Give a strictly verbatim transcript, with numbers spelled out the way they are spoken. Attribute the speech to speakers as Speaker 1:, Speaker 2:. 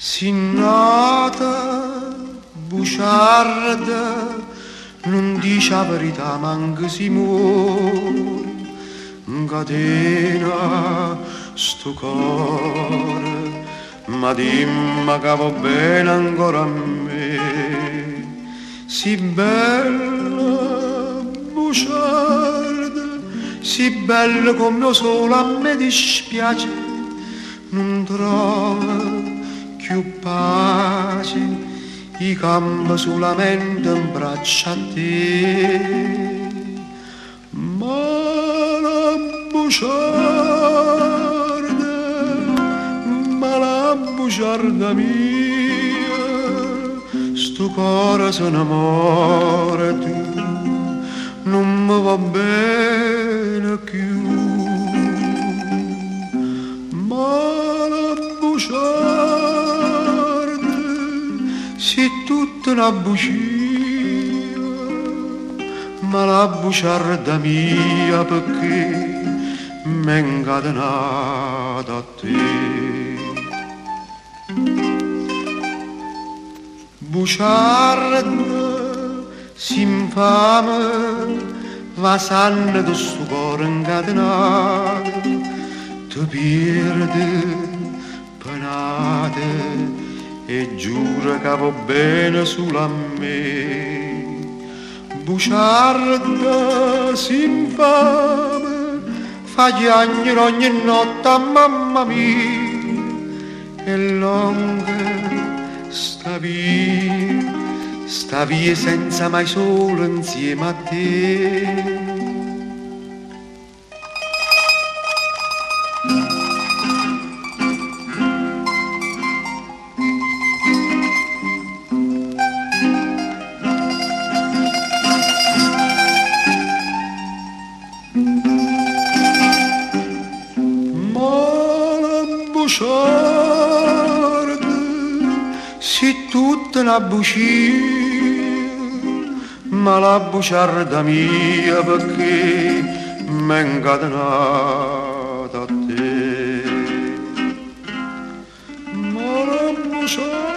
Speaker 1: Si nata buciarda, non dice la verità, ma anche si muore. In catena sto cuore, ma dimmi che va bene ancora a me. Si bella buciarda, si bella come lo sole, a me dispiace, non trova più pace, i cambi solamente in braccia a te. Ma la buciarda, ma la buciarda mia, sto cuore se innamora tu, non mi va bene più. Ma la buciarda, si tutta una bugia, ma la buciarda mia perché m'è incatenata a te. Buciarda s'infame, va sanno di sto cuore incatenato, ti pierde penate e giura che va bene solo a me. Buciarda s'infame, fa piangere ogni notte a mamma mia, e lunga sta via, sta via senza mai solo insieme a te. Buciarda, si tutta una bucia, ma la buciarda mia perché m'è incatenata a te. Ma la buciarda